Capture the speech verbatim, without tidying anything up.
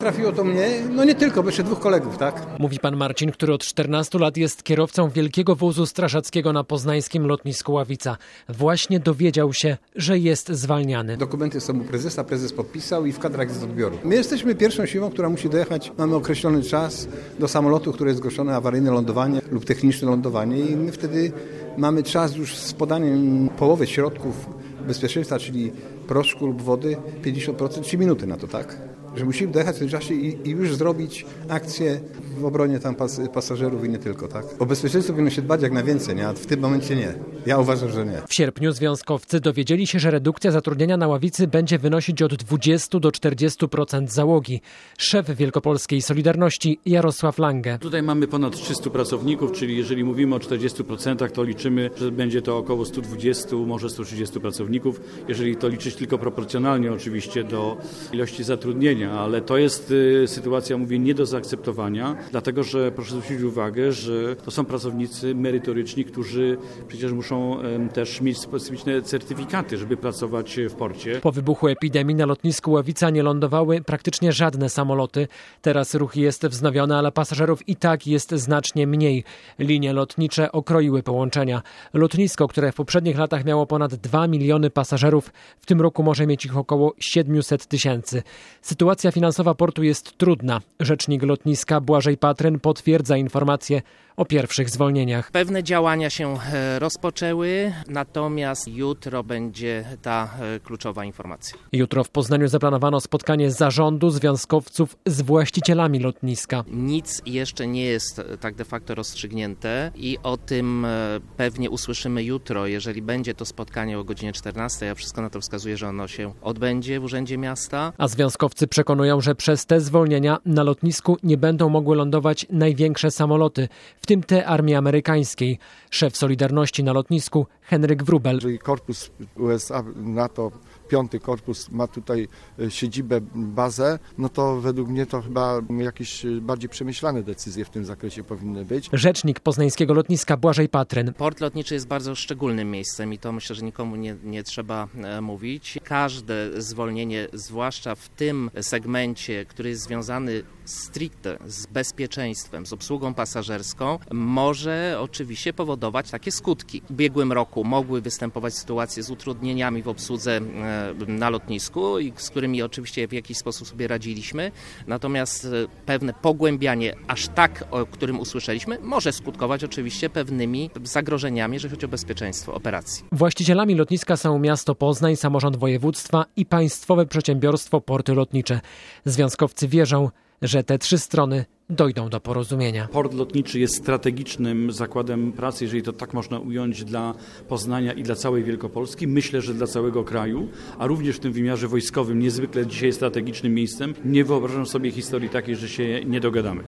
Trafiło to mnie, no nie tylko, bo jeszcze dwóch kolegów, tak? Mówi pan Marcin, który od czternastu lat jest kierowcą wielkiego wozu strażackiego na poznańskim lotnisku Ławica. Właśnie dowiedział się, że jest zwalniany. Dokumenty są u prezesa, prezes podpisał i w kadrach jest odbioru. My jesteśmy pierwszą siłą, która musi dojechać, mamy określony czas do samolotu, który jest zgłoszone awaryjne lądowanie lub techniczne lądowanie i my wtedy mamy czas już z podaniem połowy środków bezpieczeństwa, czyli proszku lub wody, pięćdziesiąt procent, trzy minuty na to, tak? Że musimy dojechać w tym czasie i, i już zrobić akcję w obronie tam pas, pasażerów i nie tylko, tak? O bezpieczeństwo powinno się dbać jak najwięcej, nie? A w tym momencie nie. Ja uważam, że nie. W sierpniu związkowcy dowiedzieli się, że redukcja zatrudnienia na Ławicy będzie wynosić od dwudziestu do czterdziestu procent załogi. Szef Wielkopolskiej Solidarności Jarosław Lange. Tutaj mamy ponad trzystu pracowników, czyli jeżeli mówimy o czterdziestu procentach, to liczymy, że będzie to około stu dwudziestu, może stu trzydziestu pracowników. Jeżeli to liczyć tylko proporcjonalnie oczywiście do ilości zatrudnienia, ale to jest y, sytuacja, mówię, nie do zaakceptowania, dlatego że proszę zwrócić uwagę, że to są pracownicy merytoryczni, którzy przecież muszą y, też mieć specyficzne certyfikaty, żeby pracować w porcie. Po wybuchu epidemii na lotnisku Ławica nie lądowały praktycznie żadne samoloty. Teraz ruch jest wznowiony, ale pasażerów i tak jest znacznie mniej. Linie lotnicze okroiły połączenia. Lotnisko, które w poprzednich latach miało ponad dwa miliony pasażerów, w tym roku może mieć ich około siedmiuset tysięcy. Sytuacja Sytuacja finansowa portu jest trudna. Rzecznik lotniska Błażej Patryn potwierdza informacje o pierwszych zwolnieniach. Pewne działania się rozpoczęły, natomiast jutro będzie ta kluczowa informacja. Jutro w Poznaniu zaplanowano spotkanie zarządu, związkowców z właścicielami lotniska. Nic jeszcze nie jest tak de facto rozstrzygnięte i o tym pewnie usłyszymy jutro, jeżeli będzie to spotkanie o godzinie czternastej, a wszystko na to wskazuje, że ono się odbędzie w Urzędzie Miasta. A związkowcy przekonują, że przez te zwolnienia na lotnisku nie będą mogły lądować największe samoloty, w tym te armii amerykańskiej. Szef Solidarności na lotnisku Henryk Wróbel. Jeżeli korpus U S A, NATO, piąty korpus ma tutaj siedzibę, bazę, no to według mnie to chyba jakieś bardziej przemyślane decyzje w tym zakresie powinny być. Rzecznik poznańskiego lotniska Błażej Patryn. Port lotniczy jest bardzo szczególnym miejscem i to myślę, że nikomu nie, nie trzeba mówić. Każde zwolnienie, zwłaszcza w tym segmencie, który jest związany stricte z bezpieczeństwem, z obsługą pasażerską, może oczywiście powodować takie skutki. W ubiegłym roku mogły występować sytuacje z utrudnieniami w obsłudze na lotnisku, i z którymi oczywiście w jakiś sposób sobie radziliśmy. Natomiast pewne pogłębianie, aż tak, o którym usłyszeliśmy, może skutkować oczywiście pewnymi zagrożeniami, jeżeli chodzi o bezpieczeństwo operacji. Właścicielami lotniska są miasto Poznań, samorząd województwa i państwowe przedsiębiorstwo Porty Lotnicze. Związkowcy wierzą, że te trzy strony dojdą do porozumienia. Port lotniczy jest strategicznym zakładem pracy, jeżeli to tak można ująć, dla Poznania i dla całej Wielkopolski. Myślę, że dla całego kraju, a również w tym wymiarze wojskowym niezwykle dzisiaj strategicznym miejscem. Nie wyobrażam sobie historii takiej, że się nie dogadamy.